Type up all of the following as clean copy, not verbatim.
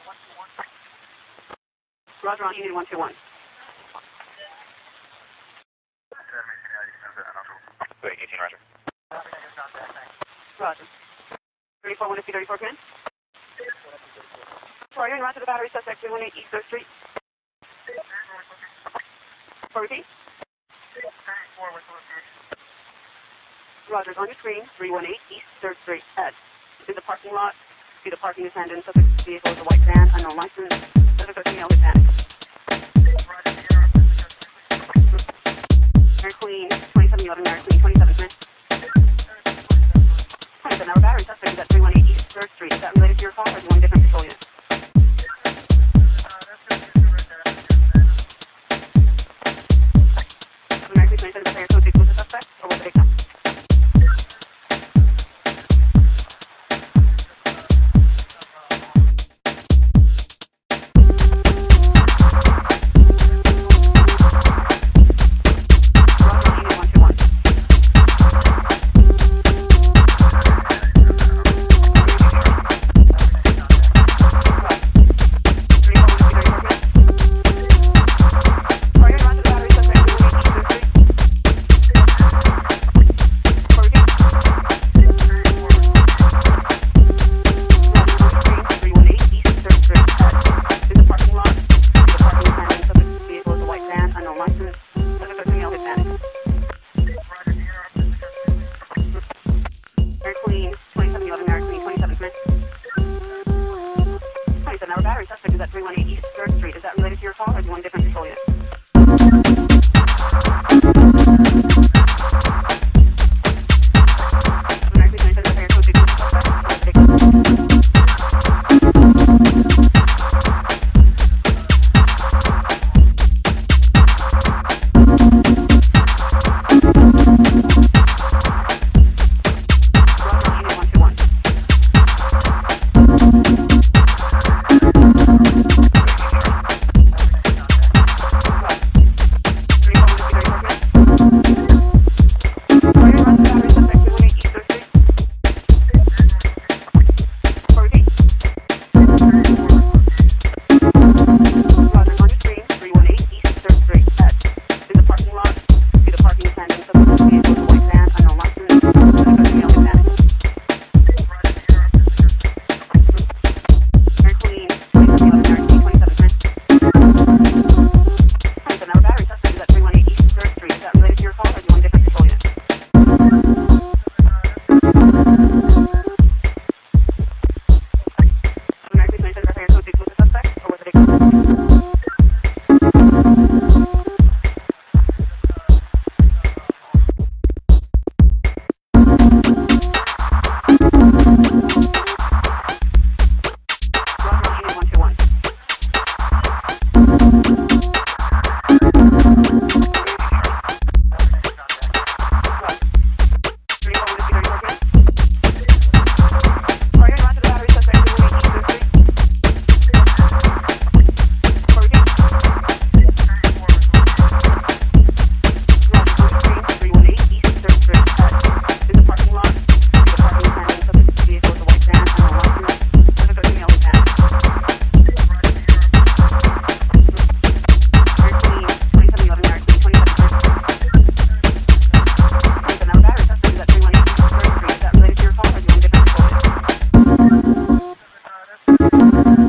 Roger on Unit 121. Wait, 18, Roger. Roger. 34, 1 to 34, pin. Sorry, you're in route to the battery suspect 318 East 3rd Street. For repeat? Roger, on your screen, 318 East 3rd Street. Ed. In the parking lot, see the parking attendant, subject vehicle is a white van, unknown license, subject to female Hispanic. Mary Queen, 2711 Mary Queen, 27 minutes. 27 hour battery suspect is at 318 East 3rd Street. Is that related to your call or is one different control unit? Mary Queen, 27 is code 6 with the suspect or with the victim? Battery suspect is at 318 East 3rd Street. Is that related to your call or is one different control unit?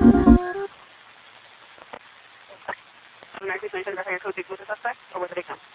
American 27 code 6 with the suspect or with the victim?